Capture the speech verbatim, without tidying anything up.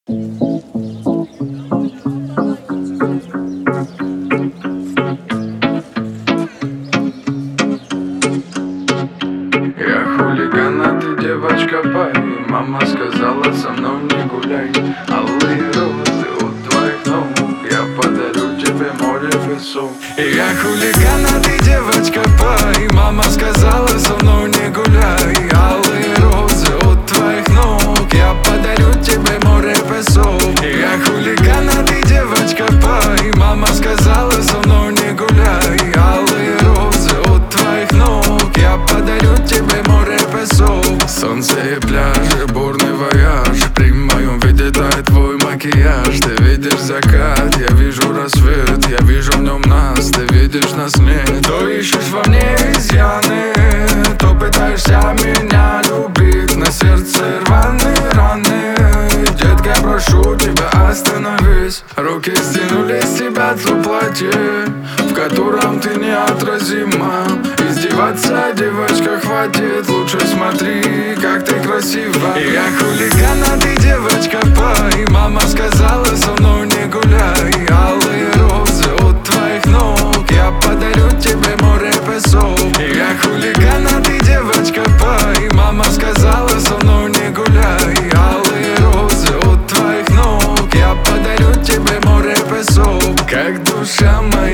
Я хулиган, а ты девочка пай. Мама сказала, со мной не гуляй. Алые розы у твоих ног, я подарю тебе море песок. Я хулиган, а ты девочка пай. Мама сказала, со мной не гуляй. Алые розы у твоих ног, я подарю тебе море песок. Я хулиган, а ты девочка пай. Мама сказала, со мной не гуляй. Алые розы у твоих ног, я подарю тебе море песок. Солнце и пляжи, бурный вояж. При моем виде тает твой макияж. Ты видишь закат, я вижу рассвет. Я вижу в нем нас, ты видишь нас нет. То ищешь во мне изъяны, то пытаешься меня любить. На сердце рваные раны. Детка, прошу тебя, остановись. Руки стянули с тебя то платье, в котором ты неотразима. Издеваться, девочка, хватит. Лучше смотри, как ты красива. Я хулиган, а ты девочка пай. Мама сказала, со мной не гуляй. Алые розы у твоих ног, я подарю тебе море песок. Я хулиган, а ты девочка пай. Мама сказала, со мной не гуляй. Алые розы у твоих ног, я подарю тебе море песок. Как душа моя